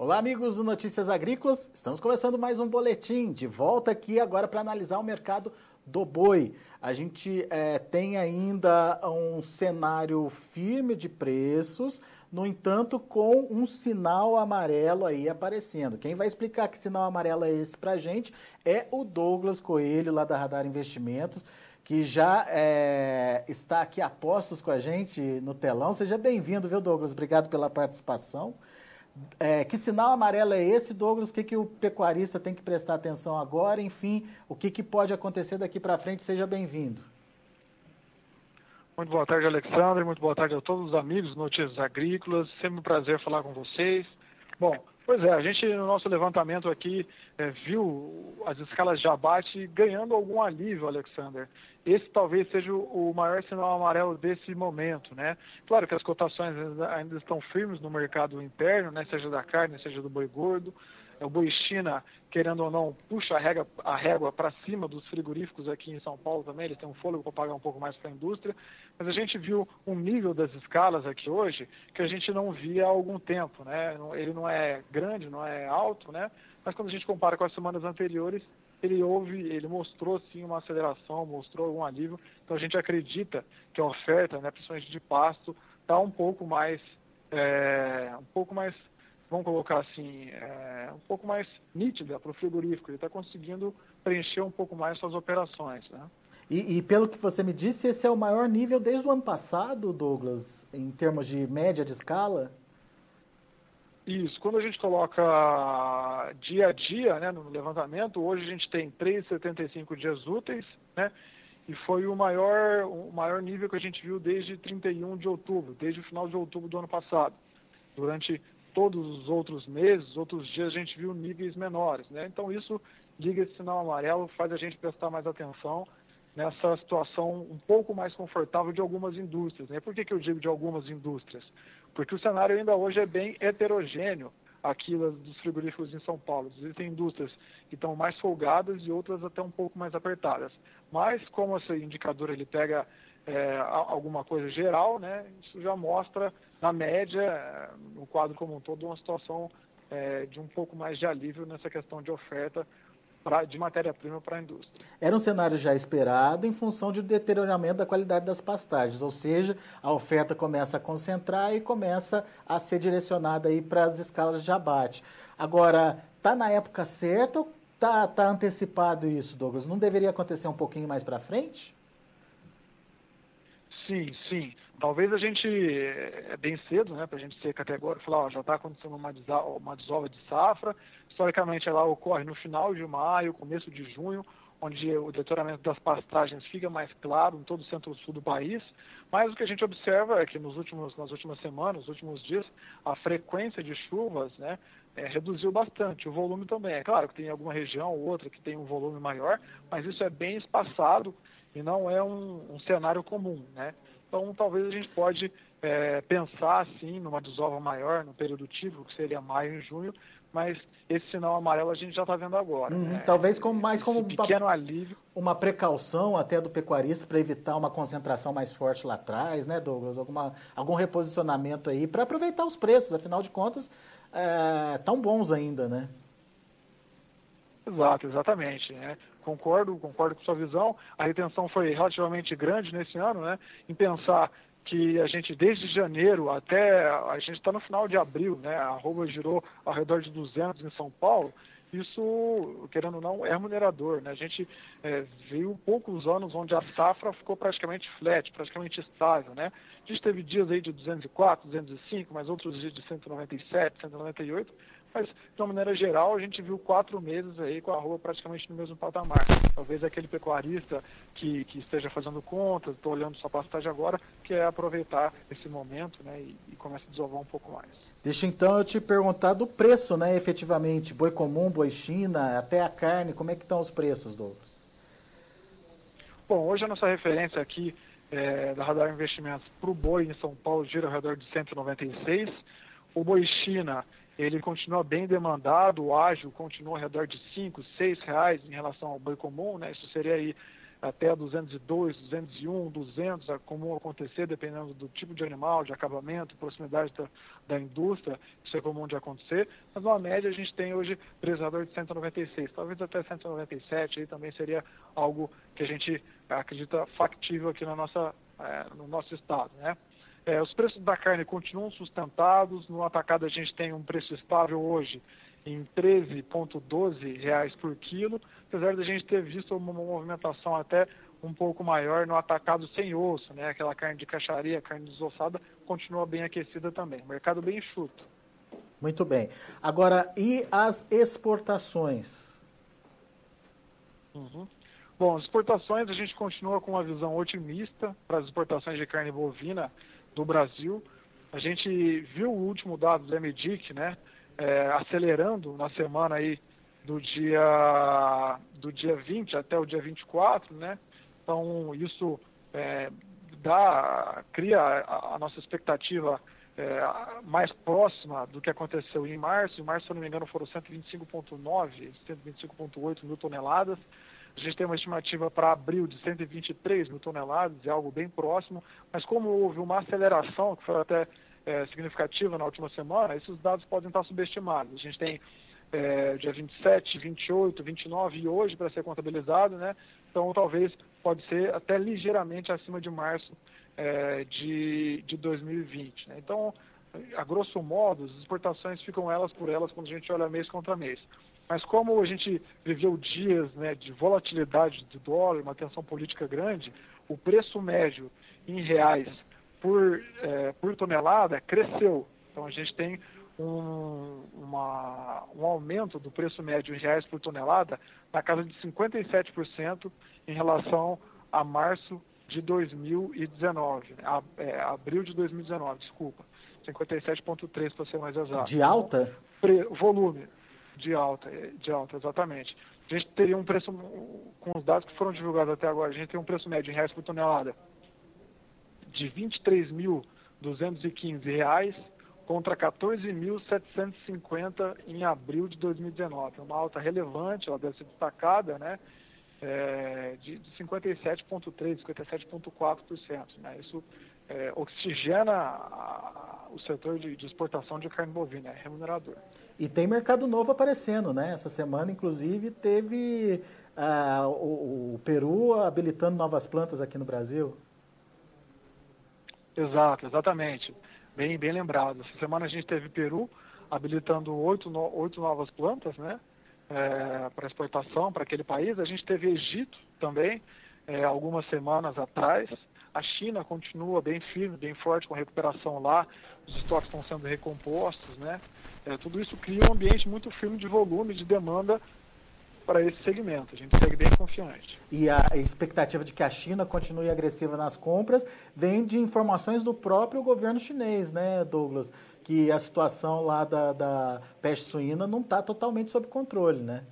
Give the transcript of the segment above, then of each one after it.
Olá, amigos do Notícias Agrícolas. Estamos começando mais um boletim, de volta aqui agora para analisar o mercado do boi. A gente tem ainda um cenário firme de preços, no entanto, com um sinal amarelo aí aparecendo. Quem vai explicar que sinal amarelo é esse para a gente é o Douglas Coelho, lá da Radar Investimentos, que já está aqui a postos com a gente no telão. Seja bem-vindo, viu, Douglas? Obrigado pela participação. Que sinal amarelo é esse, Douglas? O que o pecuarista tem que prestar atenção agora? Enfim, o que pode acontecer daqui para frente? Seja bem-vindo. Muito boa tarde, Alexandre. Muito boa tarde a todos os amigos do Notícias Agrícolas. Sempre um prazer falar com vocês. Bom, pois é, a gente no nosso levantamento aqui viu as escalas de abate ganhando algum alívio, Alexander. Esse talvez seja o maior sinal amarelo desse momento, né? Claro que as cotações ainda estão firmes no mercado interno, né? Seja da carne, seja do boi gordo. O boi China, querendo ou não, puxa a régua para cima dos frigoríficos aqui em São Paulo também. Eles têm um fôlego para pagar um pouco mais para a indústria. Mas a gente viu um nível das escalas aqui hoje que a gente não via há algum tempo, né? Ele não é grande, não é alto, né? Mas quando a gente compara com as semanas anteriores, ele mostrou sim uma aceleração, mostrou algum alívio. Então a gente acredita que a oferta, né, principalmente de pasto, está um pouco mais, vamos colocar assim, um pouco mais nítida para o frigorífico. Ele está conseguindo preencher um pouco mais suas operações, né? E pelo que você me disse, esse é o maior nível desde o ano passado, Douglas, em termos de média de escala? Isso, quando a gente coloca dia a dia, né, no levantamento, hoje a gente tem 3,75 dias úteis, né, e foi o maior nível que a gente viu desde 31 de outubro, desde o final de outubro do ano passado. Durante todos os outros meses, outros dias, a gente viu níveis menores, né? Então isso liga esse sinal amarelo, faz a gente prestar mais atenção nessa situação um pouco mais confortável de algumas indústrias, né? Por que eu digo de algumas indústrias? Porque o cenário ainda hoje é bem heterogêneo aqui dos frigoríficos em São Paulo. Existem indústrias que estão mais folgadas e outras até um pouco mais apertadas. Mas como esse indicador ele pega alguma coisa geral, né, isso já mostra, na média, no quadro como um todo, uma situação de um pouco mais de alívio nessa questão de oferta de matéria-prima para a indústria. Era um cenário já esperado em função de deterioramento da qualidade das pastagens, ou seja, a oferta começa a concentrar e começa a ser direcionada aí para as escalas de abate. Agora, está na época certa ou tá antecipado isso, Douglas? Não deveria acontecer um pouquinho mais para frente? Sim. Talvez a gente, é bem cedo, né, para a gente ser categórico, falar, já está acontecendo uma desova de safra. Historicamente, ela ocorre no final de maio, começo de junho, onde o deterioramento das pastagens fica mais claro em todo o centro-sul do país. Mas o que a gente observa é que nas últimas semanas, nos últimos dias, a frequência de chuvas, né, reduziu bastante. O volume também. É claro que tem alguma região ou outra que tem um volume maior, mas isso é bem espaçado e não é um cenário comum, né? Então, talvez a gente pode pensar, assim, numa desova maior, no período típico, que seria maio e junho, mas esse sinal amarelo a gente já está vendo agora. Talvez como pequeno alívio. Uma precaução até do pecuarista para evitar uma concentração mais forte lá atrás, né, Douglas? Algum reposicionamento aí para aproveitar os preços, afinal de contas, tão bons ainda, né? Exatamente, né? Concordo com sua visão. A retenção foi relativamente grande nesse ano, né? Em pensar que a gente, desde janeiro até, a gente está no final de abril, né? A arroba girou ao redor de 200 em São Paulo. Isso, querendo ou não, é remunerador, né? A gente viu poucos anos onde a safra ficou praticamente flat, praticamente estável, né? A gente teve dias aí de 204, 205, mas outros dias de 197, 198, mas, de uma maneira geral, a gente viu 4 meses aí com a arroba praticamente no mesmo patamar. Talvez aquele pecuarista que esteja fazendo contas, estou olhando sua pastagem agora, quer aproveitar esse momento, né, e começa a desovar um pouco mais. Deixa então eu te perguntar do preço, né, efetivamente, boi comum, boi China, até a carne, como é que estão os preços, Douglas? Bom, hoje a nossa referência aqui da Radar Investimentos para o boi em São Paulo gira ao redor de 196. O boi China, ele continua bem demandado, o ágil continua ao redor de R$ 5, R$ 6 em relação ao boi comum, né? Isso seria aí até 202, 201, 200, é comum acontecer, dependendo do tipo de animal, de acabamento, proximidade da indústria, isso é comum de acontecer, mas na média a gente tem hoje preço de 196, talvez até 197, aí também seria algo que a gente acredita factível aqui no nosso estado, né? Os preços da carne continuam sustentados, no atacado a gente tem um preço estável hoje em R$ 13,12 por quilo, apesar de a gente ter visto uma movimentação até um pouco maior no atacado sem osso, né? Aquela carne de caixaria, carne desossada, continua bem aquecida também. Mercado bem enxuto. Muito bem. Agora, e as exportações? Uhum. Bom, as exportações, a gente continua com uma visão otimista para as exportações de carne bovina do Brasil. A gente viu o último dado do MDIC, né? Acelerando na semana aí do dia 20 até o dia 24, né? Então, isso cria a nossa expectativa mais próxima do que aconteceu em março. Em março, se eu não me engano, foram 125,9, 125,8 mil toneladas. A gente tem uma estimativa para abril de 123 mil toneladas, é algo bem próximo, mas como houve uma aceleração, que foi até significativa na última semana, esses dados podem estar subestimados. A gente tem dia 27, 28, 29 e hoje para ser contabilizado, né? Então talvez pode ser até ligeiramente acima de março de 2020. Né? Então, a grosso modo, as exportações ficam elas por elas quando a gente olha mês contra mês. Mas como a gente viveu dias, né, de volatilidade do dólar, uma tensão política grande, o preço médio em reais por tonelada cresceu. Então a gente tem um aumento do preço médio em reais por tonelada na casa de 57% em relação a março de 2019, abril de 2019, desculpa, 57,3 para ser mais exato. De alta? Então, volume de alta, exatamente. A gente teria um preço, com os dados que foram divulgados até agora, a gente tem um preço médio em reais por tonelada de R$ 23.215 contra R$ 14.750 em abril de 2019. Uma alta relevante, ela deve ser destacada, né? De 57,3%, 57,4%. Né? Isso oxigena o setor de exportação de carne bovina, é remunerador. E tem mercado novo aparecendo, né? Essa semana, inclusive, teve o Peru habilitando novas plantas aqui no Brasil. Exatamente. Bem lembrado. Essa semana a gente teve Peru habilitando 8 novas plantas, né? Para exportação para aquele país. A gente teve Egito também, algumas semanas atrás. A China continua bem firme, bem forte com a recuperação lá. Os estoques estão sendo recompostos, né? Tudo isso cria um ambiente muito firme de volume, de demanda para esse segmento. A gente segue bem confiante. E a expectativa de que a China continue agressiva nas compras vem de informações do próprio governo chinês, né, Douglas? Que a situação lá da peste suína não está totalmente sob controle, né?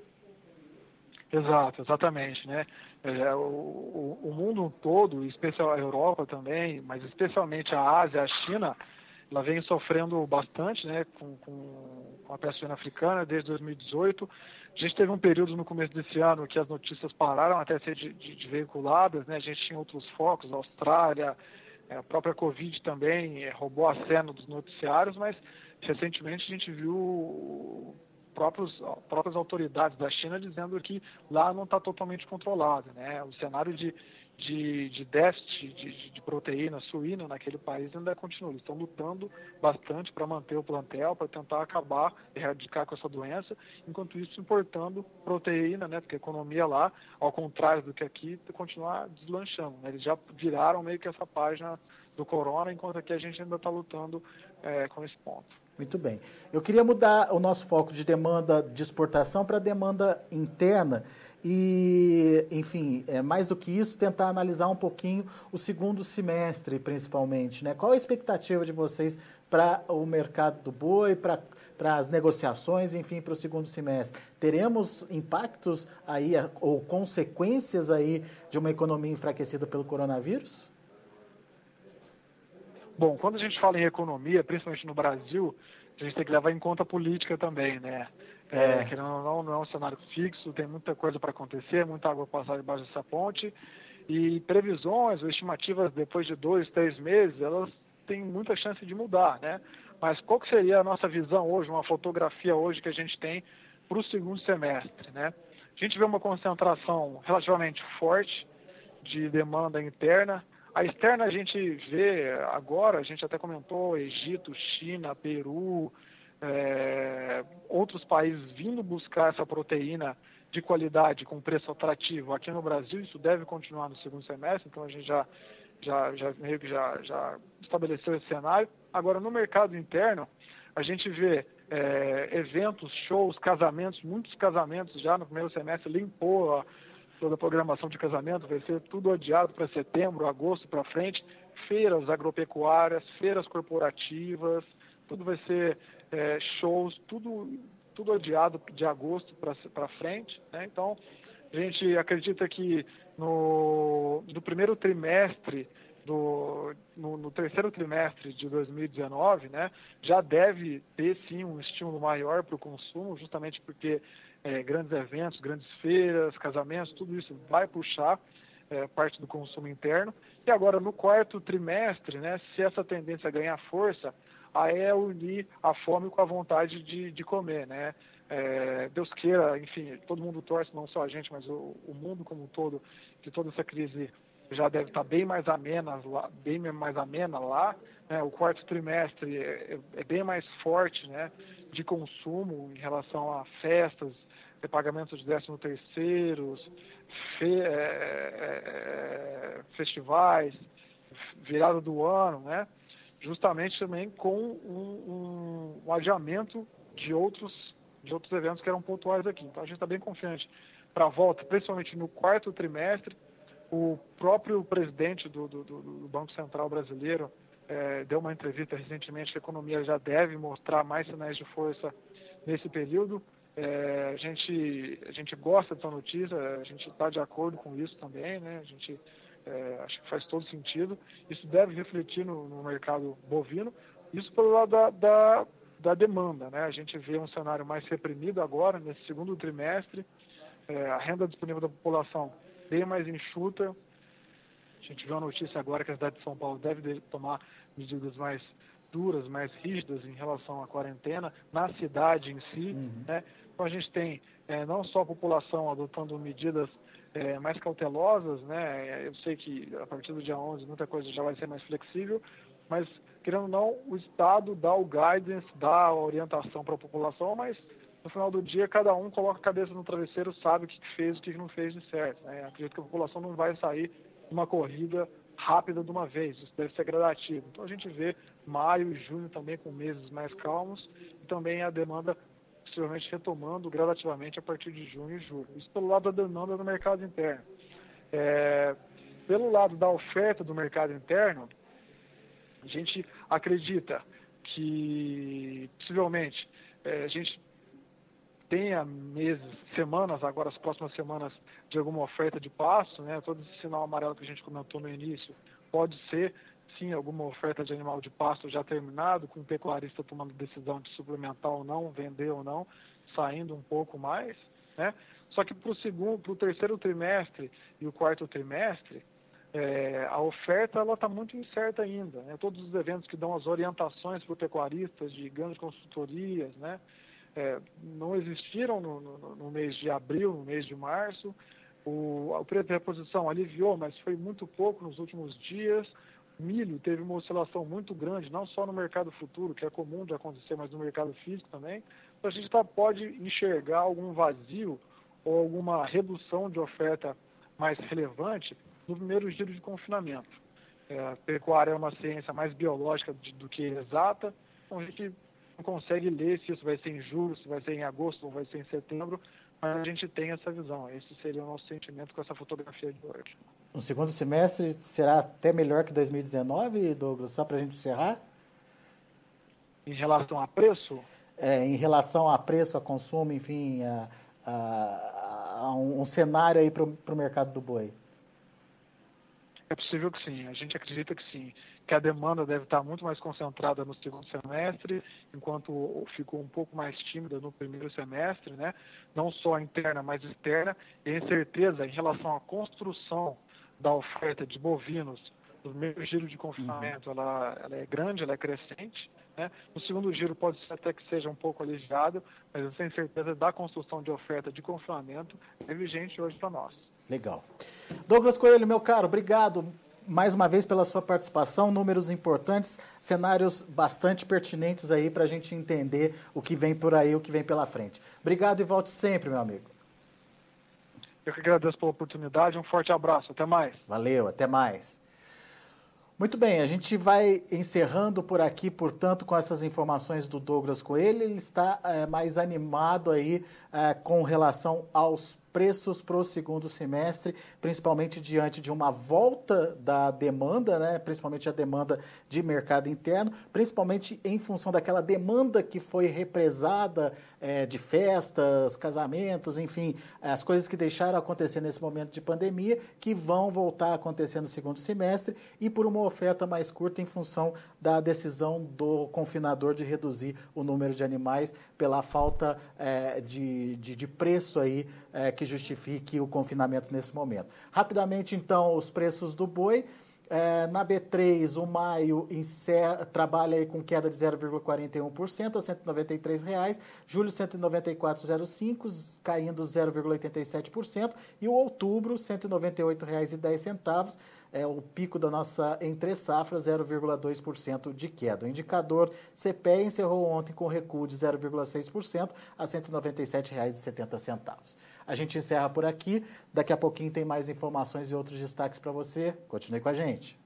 Exatamente, né? O mundo todo, especial a Europa também, mas especialmente a Ásia, a China, ela vem sofrendo bastante, né, com a peste suína africana desde 2018. A gente teve um período no começo desse ano que as notícias pararam até ser de veiculadas, né? A gente tinha outros focos, a Austrália, a própria Covid também roubou a cena dos noticiários, mas recentemente a gente viu próprias autoridades da China dizendo que lá não está totalmente controlado, né? O cenário de déficit de proteína suína naquele país ainda continua. Eles estão lutando bastante para manter o plantel, para tentar acabar, erradicar com essa doença, enquanto isso importando proteína, né? Porque a economia lá, ao contrário do que aqui, continuar deslanchando, né? Eles já viraram meio que essa página do corona, enquanto aqui a gente ainda está lutando com esse ponto. Muito bem. Eu queria mudar o nosso foco de demanda de exportação para demanda interna e, enfim, mais do que isso, tentar analisar um pouquinho o segundo semestre, principalmente, né? Qual a expectativa de vocês para o mercado do boi, para as negociações, enfim, para o segundo semestre? Teremos impactos aí ou consequências aí de uma economia enfraquecida pelo coronavírus? Bom, quando a gente fala em economia, principalmente no Brasil, a gente tem que levar em conta a política também, né? Querendo ou não, não é um cenário fixo, tem muita coisa para acontecer, muita água passar debaixo dessa ponte, e previsões ou estimativas depois de 2, 3 meses, elas têm muita chance de mudar, né? Mas qual que seria a nossa visão hoje, uma fotografia hoje que a gente tem para o segundo semestre, né? A gente vê uma concentração relativamente forte de demanda interna. A externa a gente vê agora, a gente até comentou, Egito, China, Peru, outros países vindo buscar essa proteína de qualidade com preço atrativo. Aqui no Brasil isso deve continuar no segundo semestre, então a gente já estabeleceu esse cenário. Agora, no mercado interno, a gente vê eventos, shows, casamentos, muitos casamentos já no primeiro semestre, limpou toda a programação de casamento, vai ser tudo adiado para setembro, agosto para frente, feiras agropecuárias, feiras corporativas, tudo vai ser shows, tudo adiado de agosto para frente, né? Então, a gente acredita que no primeiro trimestre, no terceiro trimestre de 2019, né, já deve ter sim um estímulo maior para o consumo, justamente porque grandes eventos, grandes feiras, casamentos, tudo isso vai puxar parte do consumo interno. E agora, no quarto trimestre, né, se essa tendência ganhar força, aí é unir a fome com a vontade de comer, né? Deus queira, enfim, todo mundo torce, não só a gente, mas o mundo como um todo, que toda essa crise já deve estar bem mais amena lá, né? O quarto trimestre é bem mais forte, né, de consumo em relação a festas, pagamentos de 13º, festivais, virada do ano, né? Justamente também com um adiamento de outros eventos que eram pontuais aqui. Então a gente está bem confiante para a volta, principalmente no quarto trimestre. O próprio presidente do Banco Central brasileiro deu uma entrevista recentemente que a economia já deve mostrar mais sinais de força nesse período. A gente gosta dessa notícia, a gente está de acordo com isso também, né? A gente acho que faz todo sentido. Isso deve refletir no mercado bovino. Isso pelo lado da demanda, né? A gente vê um cenário mais reprimido agora, nesse segundo trimestre. A renda disponível da população bem mais enxuta. A gente vê uma notícia agora que a cidade de São Paulo deve tomar medidas mais duras, mais rígidas em relação à quarentena, na cidade em si, né? Então a gente tem não só a população adotando medidas mais cautelosas, né? Eu sei que a partir do dia 11 muita coisa já vai ser mais flexível, mas, querendo ou não, o Estado dá o guidance, dá a orientação para a população, mas no final do dia cada um coloca a cabeça no travesseiro, sabe o que fez, o que não fez de certo, né? Acredito que a população não vai sair de uma corrida rápida de uma vez, isso deve ser gradativo. Então a gente vê maio e junho também com meses mais calmos e também a demanda possivelmente retomando gradativamente a partir de junho e julho. Isso pelo lado da demanda do mercado interno. Pelo lado da oferta do mercado interno, a gente acredita que possivelmente a gente tenha semanas, agora as próximas semanas, de alguma oferta de pasto, né? Todo esse sinal amarelo que a gente comentou no início pode ser, sim, alguma oferta de animal de pasto já terminado, com o pecuarista tomando decisão de suplementar ou não, vender ou não, saindo um pouco mais, né? Só que para o terceiro trimestre e o quarto trimestre, a oferta ela está muito incerta ainda, né? Todos os eventos que dão as orientações para os pecuaristas de grandes consultorias, né? Não existiram no mês de abril, no mês de março. O preço de reposição aliviou, mas foi muito pouco nos últimos dias. Milho teve uma oscilação muito grande, não só no mercado futuro, que é comum de acontecer, mas no mercado físico também. Então a gente pode enxergar algum vazio ou alguma redução de oferta mais relevante no primeiro giro de confinamento. A pecuária é uma ciência mais biológica do que exata, então a gente não consegue ler se isso vai ser em julho, se vai ser em agosto ou vai ser em setembro, mas a gente tem essa visão. Esse seria o nosso sentimento com essa fotografia de hoje. O segundo semestre será até melhor que 2019, Douglas, só para a gente encerrar? Em relação a preço? Em relação a preço, a consumo, enfim, a um cenário aí para o mercado do boi. É possível que sim, a gente acredita que sim, que a demanda deve estar muito mais concentrada no segundo semestre, enquanto ficou um pouco mais tímida no primeiro semestre, né? Não só interna, mas externa, e a incerteza em relação à construção da oferta de bovinos no primeiro giro de confinamento, ela é grande, ela é crescente, né? No segundo giro pode ser até que seja um pouco aliviado, mas essa incerteza da construção de oferta de confinamento é vigente hoje para nós. Legal. Douglas Coelho, meu caro, obrigado mais uma vez pela sua participação, números importantes, cenários bastante pertinentes aí para a gente entender o que vem por aí, o que vem pela frente. Obrigado e volte sempre, meu amigo. Eu que agradeço pela oportunidade, um forte abraço, até mais. Valeu, até mais. Muito bem, a gente vai encerrando por aqui, portanto, com essas informações do Douglas Coelho. Ele está mais animado aí com relação aos preços para o segundo semestre, principalmente diante de uma volta da demanda, né? Principalmente a demanda de mercado interno, principalmente em função daquela demanda que foi represada de festas, casamentos, enfim, as coisas que deixaram acontecer nesse momento de pandemia, que vão voltar a acontecer no segundo semestre e por uma oferta mais curta em função da decisão do confinador de reduzir o número de animais pela falta de preço aí que justifique o confinamento nesse momento. Rapidamente, então, os preços do boi. Na B3, o maio trabalha aí com queda de 0,41% a R$ 193,00, julho R$ 194,05, caindo 0,87%, e o outubro R$ 198,10, o pico da nossa entre-safra, 0,2% de queda. O indicador CPEA encerrou ontem com recuo de 0,6% a R$ 197,70. A gente encerra por aqui. Daqui a pouquinho tem mais informações e outros destaques para você. Continue com a gente.